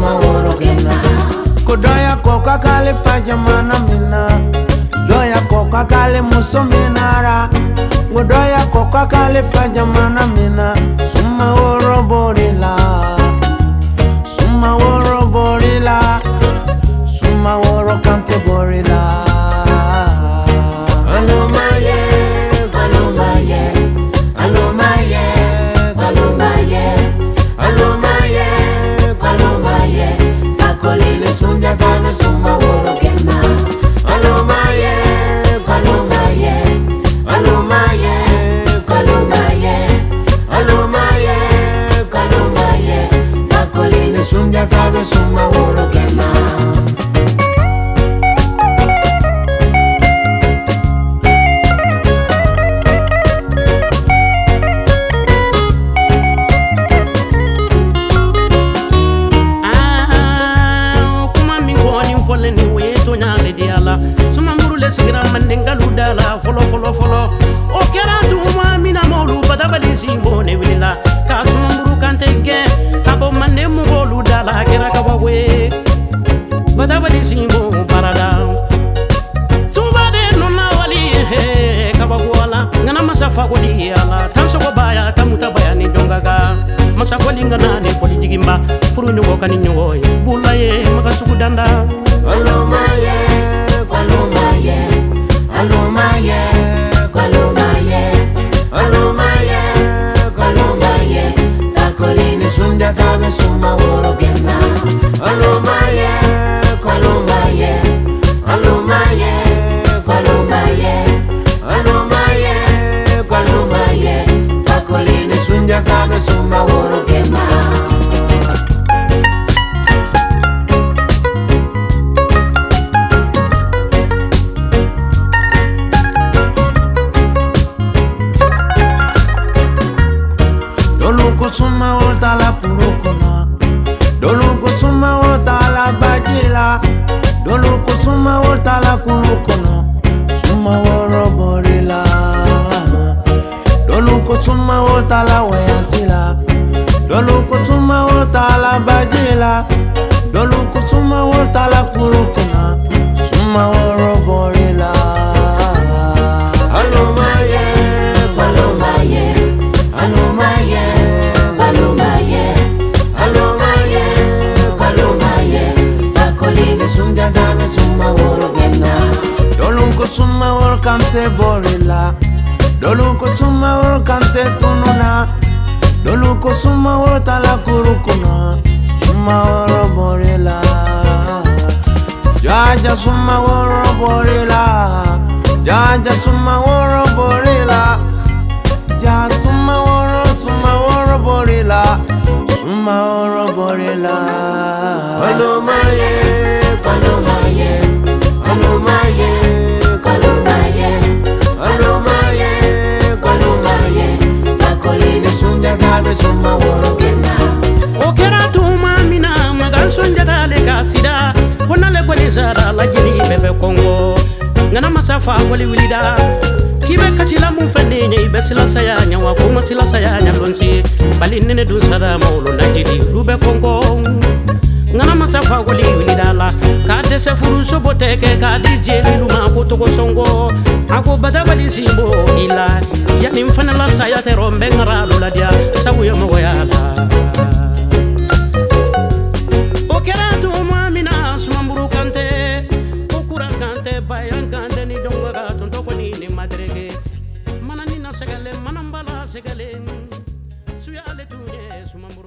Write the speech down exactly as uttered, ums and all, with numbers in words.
suma woro gena. Kodoya koka kale fajamana mina, doya koka kale muso minara. Kodoya koka kale fajamana mina, suma woro borila, suma woro borila, suma woro kante borila. Alomaye, alomaye, alomaye, alomaye, alomaye, alomaye. Fakoline sunja kame suma woro gena. Alomaye, alomaye, alomaye, alomaye, alomaye, alomaye. Fakoline sunja kame suma woro gena. Sigira mandenga ludala folo folo folo o kera tuma mina molu badabali simbo ne wila ka sumuru kantege abo mande mu ludala kera ka wawe badabali simbo parada subade nona wali he ka wala ngana masafa ko di ala tanso ko baya tamuta bayani dongaga masafa lingana ne poli digimba furu nyogo kan nyogo bulaye makasuku danda alomaye alomaye, alomaye, alomaye, alomaye, alomaye. Fakoline sunja kame suma woro gena. Alomaye, alomaye, alomaye, alomaye, alomaye, alomaye. Fakoline sunja kame suma woro gena. Suma volta la purukuna, doluko suma volta la bajila, doluko suma volta la kurukuna, suma woro borila, doluko suma volta la wayasila, doluko suma volta la bajila, doluko suma volta la kurukuna, suma woro borila. Alomaye, alomaye, alomaye. Alomaye, alomaye, alomaye. Fakoline sunja dame suma woro gena. Dolunko suma woro kante borila, dolunko suma woro kante tununa, dolunko suma woro tala kurukuna, suma woro borila. Jaja suma woro borila, jaja suma woro borila, jaja suma woro suma woro borila, suma woro borila. Alomaye, alomaye, alomaye, alomaye, alomaye, alomaye. Fakoline sunja kame suma woro gena. O kera tuma mina magan sunja dale kasida konale kweli zara la jiri bebe Kongo ngana masafa kweli wilida kibe kasila mu fende nye ibe sila saya nyawa kuma sila saya nyalonsi bali nene dun sara maulo na jiri lube Kongo ngana masafa kweli wilida la ka dese furu soboteke ka dije luma kutuko songo ako badabali simbo ila yani mfana la saya terombe ngara lula dia sabu yo moyala o kera tuma mina sumamburu kante okura kante bayan kante ni donga tonto ko ni ni madrege manani na segale manambala segale suya ale tunye sumamburu